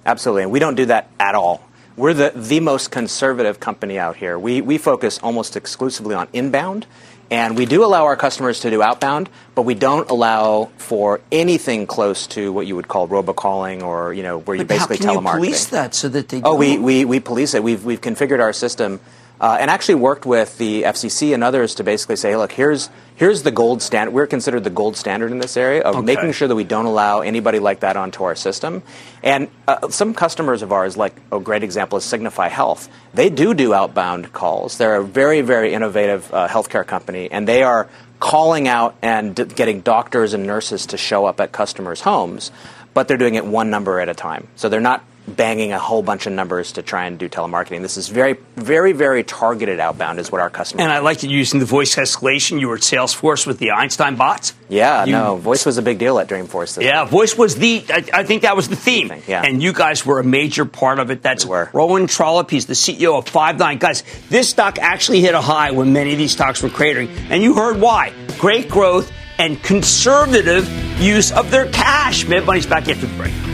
O: Absolutely. And we don't do that at all. We're the, the most conservative company out here. We, we focus almost exclusively on inbound. And we do allow our customers to do outbound, but we don't allow for anything close to what you would call robocalling or, you know, where you
C: but
O: basically
C: how can
O: telemarketing.
C: You police that so that they
O: Oh,
C: don't?
O: we, we, we police it. We've, we've configured our system uh, and actually worked with the F C C and others to basically say, hey, look, here's here's the gold standard. We're considered the gold standard in this area of
C: okay.
O: making sure that we don't allow anybody like that onto our system. And uh, some customers of ours, like a great example is Signify Health, they do do outbound calls. They're a very, very innovative uh, healthcare company, and they are calling out and d- getting doctors and nurses to show up at customers' homes, but they're doing it one number at a time. So they're not banging a whole bunch of numbers to try and do telemarketing. This is very, very, very targeted outbound is what our customers
C: And I liked it using the voice escalation. You were at Salesforce with the Einstein bots.
O: Yeah,
C: you,
O: no, voice was a big deal at Dreamforce. This
C: yeah,
O: week.
C: voice was the, I, I think that was the theme.
O: Thing, yeah.
C: And you guys were a major part of it. That's
O: we were.
C: Rowan Trollope. He's the C E O of Five Nine. Guys, this stock actually hit a high when many of these stocks were cratering. And you heard why. Great growth and conservative use of their cash. Mad Money's back after the break.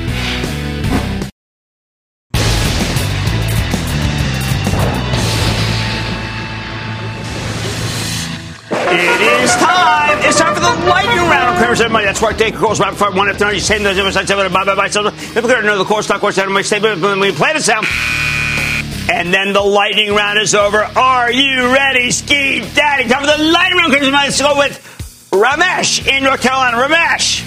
C: It is time. It's time for the lightning round of Cramer's Money. That's right. Take calls right before one after another. You say those other sides. Bye bye bye. So if we're going to know the core stock course out of my statement, when we play the sound, and then the lightning round is over. Are you ready, Ski Daddy? Time for the lightning round. Cramer's Money. Let's go with Ramesh in North Carolina. Ramesh.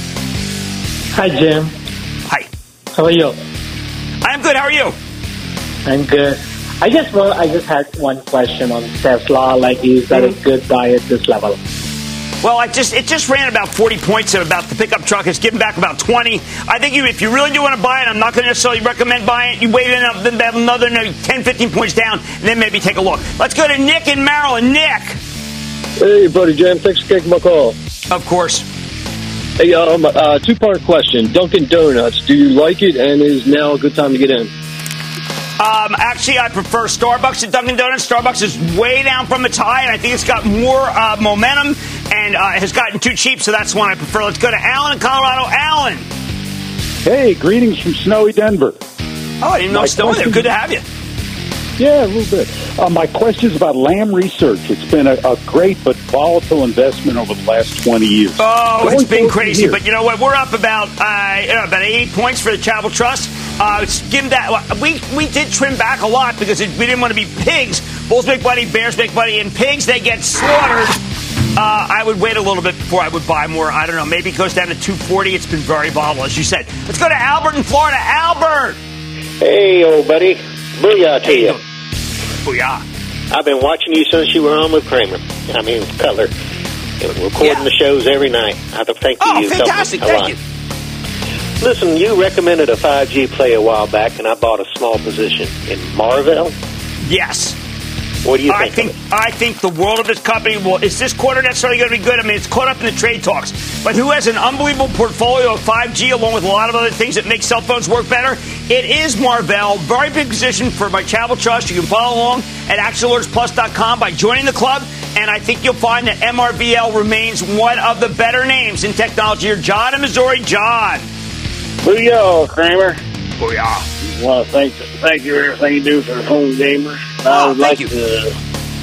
P: Hi, Jim.
C: Hi.
P: How are you?
C: I'm good. How are you?
P: I'm good. I just well, I just had one question on Tesla. Like, is that a good buy at this level?
C: Well, I just it just ran about forty points at about the pickup truck. It's giving back about twenty. I think you, if you really do want to buy it, I'm not going to necessarily recommend buying it. You wait another ten, fifteen points down, and then maybe take a look. Let's go to Nick in Maryland. Nick.
Q: Hey, buddy, Jim. Thanks for taking my call.
C: Of course.
Q: Hey, um, uh, two-part question. Dunkin' Donuts. Do you like it, and is now a good time to get in?
C: Um, actually, I prefer Starbucks to Dunkin' Donuts. Starbucks is way down from its high, and I think it's got more uh, momentum and uh, has gotten too cheap, so that's one I prefer. Let's go to Alan in Colorado. Alan.
R: Hey, greetings from snowy Denver.
C: Oh, I didn't know it was still there. Good to have you.
R: Yeah, a little bit. Uh, my question is about Lam Research. It's been a, a great but volatile investment over the last twenty years.
C: Oh,
R: Going
C: it's been crazy.
R: here.
C: But you know what? We're up about uh, you know, about eighty points for the Travel Trust. Uh, it's give that we we did trim back a lot because it, we didn't want to be pigs. Bulls make money, bears make money, and pigs they get slaughtered. Uh, I would wait a little bit before I would buy more. I don't know. Maybe it goes down to two forty. It's been very volatile, as you said. Let's go to Albert in Florida. Albert.
S: Hey, old buddy. Booyah to you.
C: Booyah.
S: I've been watching you since you were on with Kramer. I mean, Cutler. Recording
C: Yeah.
S: the shows every night. I thank
C: Oh,
S: you.
C: fantastic.
S: A
C: Thank
S: lot.
C: you.
S: Listen, you recommended a five G play a while back, and I bought a small position in Marvell.
C: Yes.
S: What do you
C: I
S: think?
C: think I think the world of this company will. Is this quarter necessarily going to be good? I mean, it's caught up in the trade talks. But who has an unbelievable portfolio of five G along with a lot of other things that make cell phones work better? It is Marvell. Very big position for my Travel Trust. You can follow along at action alerts plus dot com by joining the club. And I think you'll find that M R V L remains one of the better names in technology. Here, John in Missouri. John.
T: Booyah, Kramer.
C: Booyah.
T: Well, thank, thank you for everything you do for the home gamers.
C: Oh,
T: I would like
C: you.
T: to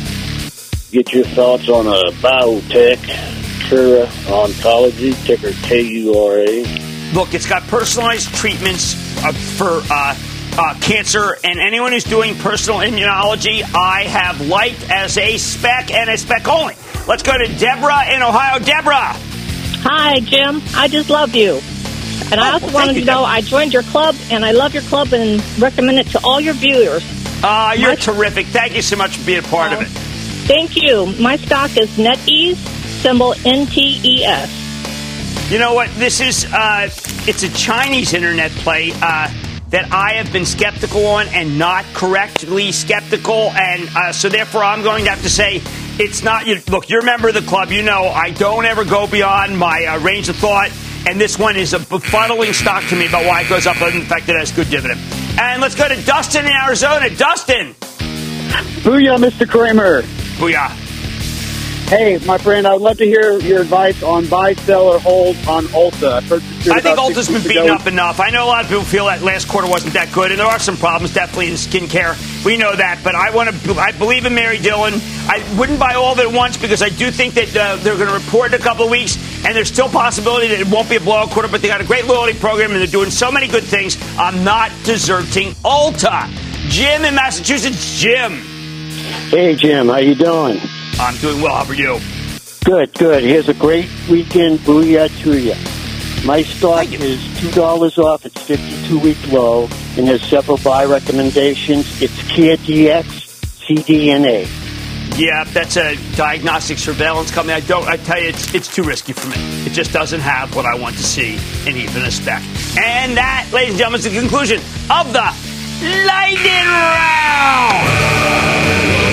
T: get your thoughts on a biotech, Cura Oncology, ticker K U R A.
C: Look, it's got personalized treatments uh, for uh, uh, cancer, and anyone who's doing personal immunology, I have liked as a spec and a spec only. Let's go to Deborah in Ohio. Deborah.
U: Hi, Jim. I just love you. And I also
C: well,
U: wanted
C: you,
U: to know,
C: Deborah.
U: I joined your club, and I love your club and recommend it to all your viewers.
C: Uh, you're
U: My-
C: terrific. Thank you so much for being a part of it.
U: Thank you. My stock is NetEase, symbol N T E S.
C: You know what? This is, uh, it's a Chinese internet play uh, that I have been skeptical on and not correctly skeptical. And uh, so therefore, I'm going to have to say it's not, you, look, you're a member of the club. You know I don't ever go beyond my uh, range of thought. And this one is a befuddling stock to me about why it goes up other than the fact that it has good dividend. And let's go to Dustin in Arizona. Dustin.
V: Booyah, Mister Kramer.
C: Booyah.
A: Hey, my friend, I would love to hear your advice on buy, sell, or hold on Ulta. I've heard
C: I think Ulta's been beaten up enough. I know a lot of people feel that last quarter wasn't that good, and there are some problems definitely in skincare. We know that, but I want to. I believe in Mary Dillon. I wouldn't buy all of it at once because I do think that uh, they're going to report in a couple of weeks, and there's still possibility that it won't be a blowout quarter. But they got a great loyalty program, and they're doing so many good things. I'm not deserting Ulta. Jim in Massachusetts. Jim.
V: Hey, Jim. How you doing?
C: I'm doing well. How are you?
V: Good, good. Here's a great weekend booyah to you. My stock is two dollars off its fifty-two week low and has several buy recommendations. It's CareDx C D N A.
C: Yeah, that's a diagnostic surveillance company. I don't. I tell you, it's it's too risky for me. It just doesn't have what I want to see in even a spec. And that, ladies and gentlemen, is the conclusion of the Lightning Round.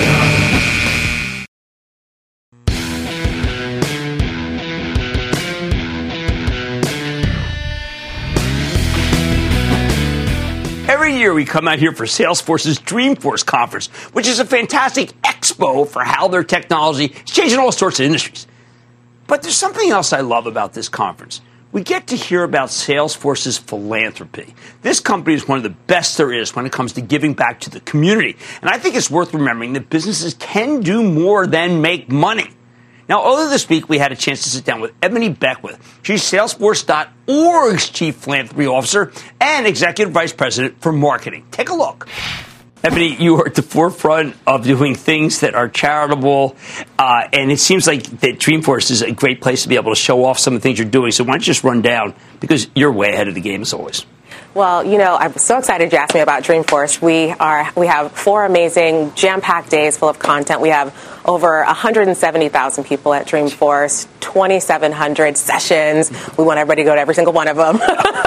C: Every year we come out here for Salesforce's Dreamforce Conference, which is a fantastic expo for how their technology is changing all sorts of industries. But there's something else I love about this conference. We get to hear about Salesforce's philanthropy. This company is one of the best there is when it comes to giving back to the community. And I think it's worth remembering that businesses can do more than make money. Now, earlier this week, we had a chance to sit down with Ebony Beckwith. She's Salesforce dot org's Chief Philanthropy Officer and Executive Vice President for Marketing. Take a look. Ebony, you are at the forefront of doing things that are charitable, uh, and it seems like that Dreamforce is a great place to be able to show off some of the things you're doing. So why don't you just run down, because you're way ahead of the game as always.
W: Well, you know, I'm so excited you asked me about Dreamforce. We are we have four amazing jam-packed days full of content. We have over one hundred seventy thousand people at Dreamforce, twenty-seven hundred sessions. We want everybody to go to every single one of them.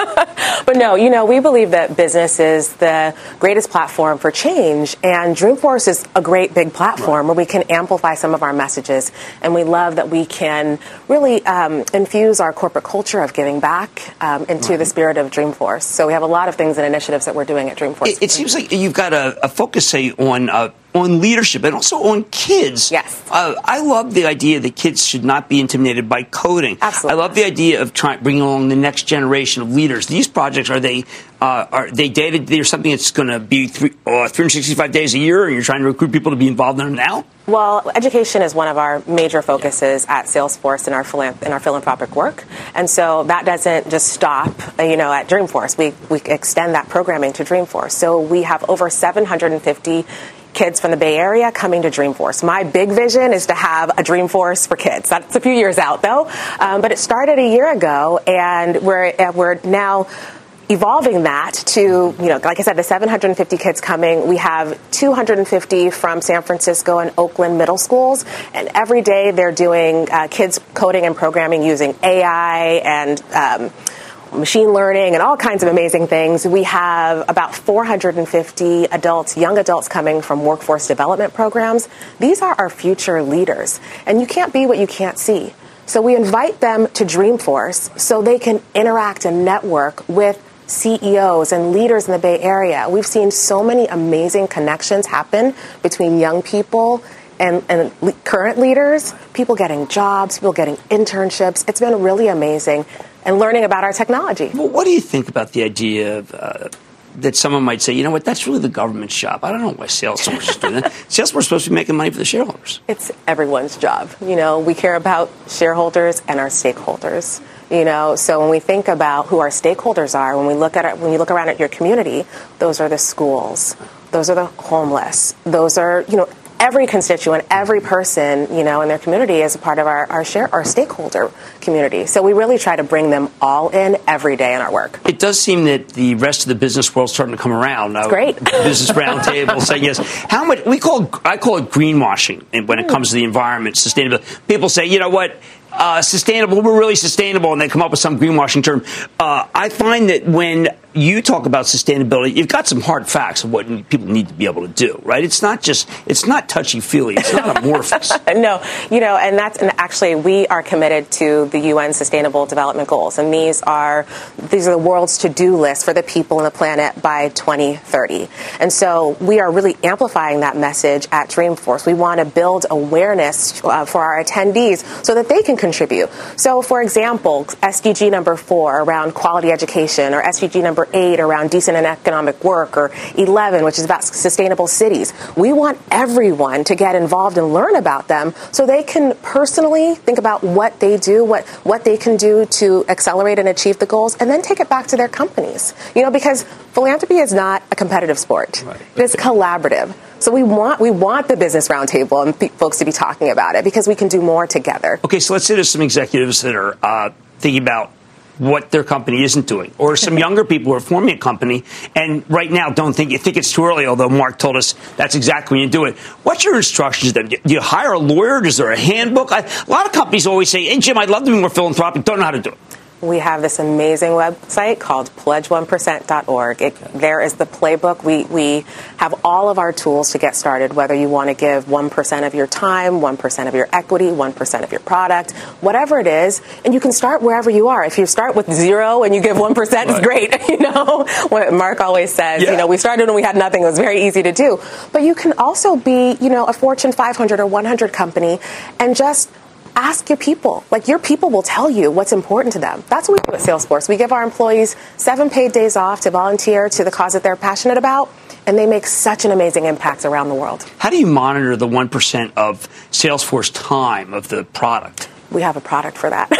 W: But no, you know, we believe that business is the greatest platform for change, and Dreamforce is a great big platform where we can amplify some of our messages, and we love that we can really um, infuse our corporate culture of giving back um, into right. the spirit of Dreamforce. So we have a lot of things and initiatives that we're doing at Dreamforce.
C: It, it seems like you've got a, a focus, say, on uh, on leadership and also on kids.
W: Yes.
C: Uh, I love the idea that kids should not be intimidated by coding.
W: Absolutely.
C: I love the idea of trying bringing along the next generation of leaders. These projects, are they uh, are they dated? There's something that's going to be three, uh, three hundred sixty-five days a year, and you're trying to recruit people to be involved in them now?
W: Well, education is one of our major focuses at Salesforce in our philanth- in our philanthropic work, and so that doesn't just stop, you know, at Dreamforce. We we extend that programming to Dreamforce. So we have over seven hundred fifty kids from the Bay Area coming to Dreamforce. My big vision is to have a Dreamforce for kids. That's a few years out, though, um, but it started a year ago, and we're uh, we're now evolving that to, you know, like I said, the seven hundred fifty kids coming. We have two hundred fifty from San Francisco and Oakland middle schools, and every day they're doing uh, kids coding and programming using A I and um, machine learning and all kinds of amazing things. We have about four hundred fifty adults, young adults coming from workforce development programs. These are our future leaders, and you can't be what you can't see. So we invite them to Dreamforce so they can interact and network with C E Os and leaders in the Bay Area. We've seen so many amazing connections happen between young people and, and le- current leaders, people getting jobs, people getting internships. It's been really amazing, and learning about our technology.
C: Well, what do you think about the idea of uh, that someone might say, you know what, that's really the government's job. I don't know why Salesforce is doing that. Salesforce is supposed to be making money for the shareholders.
W: It's everyone's job. You know, we care about shareholders and our stakeholders. You know, so when we think about who our stakeholders are, when we look at it, when you look around at your community, those are the schools, those are the homeless, those are, you know, every constituent, every person, you know, in their community is a part of our, our share, our stakeholder community. So we really try to bring them all in every day in our work.
C: It does seem that the rest of the business world's starting to come around.
W: That's great.
C: Business Roundtable saying yes. How much we call I call it greenwashing when it comes to the environment, sustainability. People say, you know what? Uh, sustainable, we're really sustainable, and they come up with some greenwashing term. Uh, I find that when you talk about sustainability. You've got some hard facts of what people need to be able to do, right? It's not just, it's not touchy-feely. It's not amorphous.
W: No, you know, and that's, and actually we are committed to the U N Sustainable Development Goals. And these are, these are the world's to-do list for the people on the planet by twenty thirty. And so we are really amplifying that message at Dreamforce. We want to build awareness uh, for our attendees so that they can contribute. So, for example, S D G number four around quality education, or S D G number eight around decent and economic work, or eleven, which is about sustainable cities. We want everyone to get involved and learn about them so they can personally think about what they do, what, what they can do to accelerate and achieve the goals, and then take it back to their companies. You know, because philanthropy is not a competitive sport. Right. It is collaborative. So we want we want the business roundtable and p- folks to be talking about it because we can do more together.
C: Okay, so let's say there's some executives that are uh, thinking about what their company isn't doing, or some younger people who are forming a company and right now don't think you think it's too early, although Mark told us that's exactly when you do it. What's your instructions then? Do you hire a lawyer? Is there a handbook? I, a lot of companies always say, hey, Jim, I'd love to be more philanthropic, don't know how to do it.
W: We have this amazing website called pledge one percent dot org. It, there is the playbook. We we have all of our tools to get started, whether you want to give one percent of your time, one percent of your equity, one percent of your product, whatever it is. And you can start wherever you are. If you start with zero and you give one percent, right. It's great. You know, what Mark always says, yeah. You know, we started when we had nothing. It was very easy to do. But you can also be, you know, a Fortune five hundred or one hundred company and just ask your people. Like, your people will tell you what's important to them. That's what we do at Salesforce. We give our employees seven paid days off to volunteer to the cause that they're passionate about, and they make such an amazing impact around the world.
C: How do you monitor the one percent of Salesforce time of the product?
W: We have a product for that.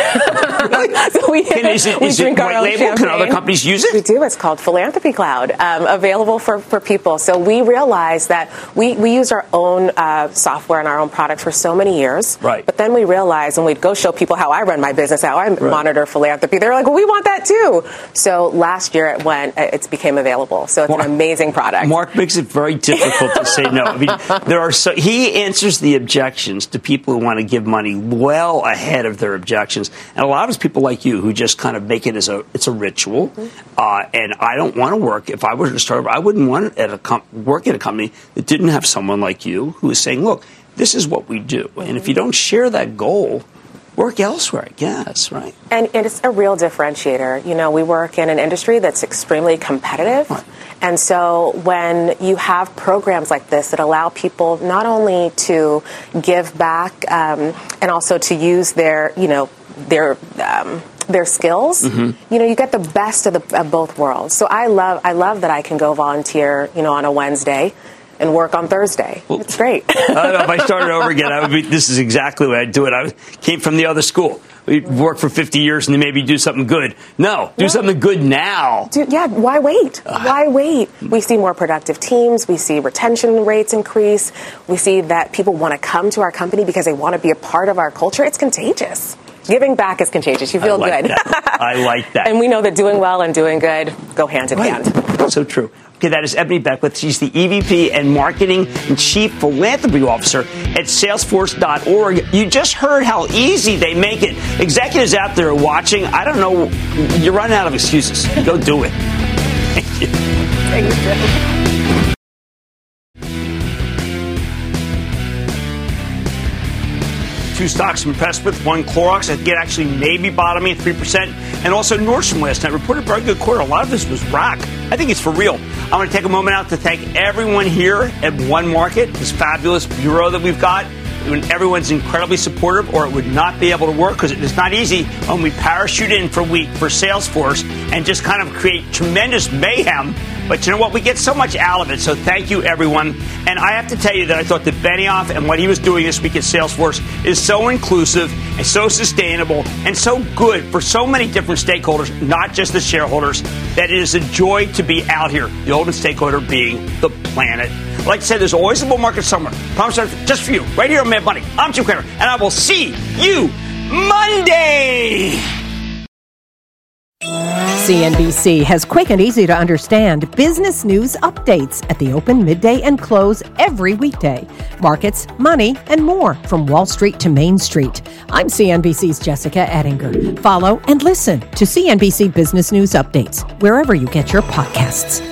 W: so we,
C: Can, is it,
W: we
C: is
W: drink
C: it
W: our
C: white
W: own
C: label?
W: champagne.
C: Can other companies use it?
W: We do. It's called Philanthropy Cloud, um, available for, for people. So we realized that we, we use our own uh, software and our own product for so many years.
C: Right.
W: But then we realized, and we'd go show people how I run my business, how I right. monitor philanthropy. They're like, well, we want that too. So last year it went, it became available. So it's Mark, an amazing product.
C: Mark makes it very difficult to say no. I mean, there are so he answers the objections to people who want to give money well ahead of their objections. And a lot of it's people like you who just kind of make it as a it's a ritual. Mm-hmm. Uh, and I don't want to work. If I were to start, I wouldn't want to at a com- work at a company that didn't have someone like you who is saying, look, this is what we do. Mm-hmm. And if you don't share that goal, work elsewhere, I guess, right?
W: And, and it's a real differentiator. You know, we work in an industry that's extremely competitive. Right. And so when you have programs like this that allow people not only to give back um, and also to use their, you know, their um, their skills, mm-hmm. you know, you get the best of, the, of both worlds. So I love I love that I can go volunteer, you know, on a Wednesday and work on Thursday. Well, it's great.
C: I don't know, if I started over again, I would be, this is exactly the way I'd do it. I came from the other school. We work for fifty years and then maybe do something good. No, do no. something good now.
W: Do, yeah, why wait? Uh, why wait? We see more productive teams. We see retention rates increase. We see that people want to come to our company because they want to be a part of our culture. It's contagious. Giving back is contagious. You feel
C: I like
W: good.
C: That. I like that.
W: And we know that doing well and doing good go hand in
C: right.
W: hand.
C: So true. Okay, that is Ebony Beckwith. She's the E V P and Marketing and Chief Philanthropy Officer at Salesforce dot org. You just heard how easy they make it. Executives out there are watching. I don't know. You're running out of excuses. Go do it. Thank you.
W: Thank you, Jim.
C: Two stocks I'm impressed with. One, Clorox, I think it actually maybe bottoming at three percent. And also Nordstrom last night reported a very good quarter. A lot of this was rack. I think it's for real. I want to take a moment out to thank everyone here at One Market, this fabulous bureau that we've got. Everyone's incredibly supportive, or it would not be able to work because it's not easy when we parachute in for a week for Salesforce and just kind of create tremendous mayhem. But you know what? We get so much out of it. So thank you, everyone. And I have to tell you that I thought that Benioff and what he was doing this week at Salesforce is so inclusive and so sustainable and so good for so many different stakeholders, not just the shareholders, that it is a joy to be out here. The ultimate stakeholder being the planet. Like I said, there's always a bull market somewhere. Promise just for you, right here on Mad Money. I'm Jim Cramer, and I will see you Monday.
B: C N B C has quick and easy to understand business news updates at the open, midday, and close every weekday. markets, money, and more from Wall Street to Main Street. I'm C N B C's Jessica Ettinger. Follow and listen to C N B C Business News Updates wherever you get your podcasts.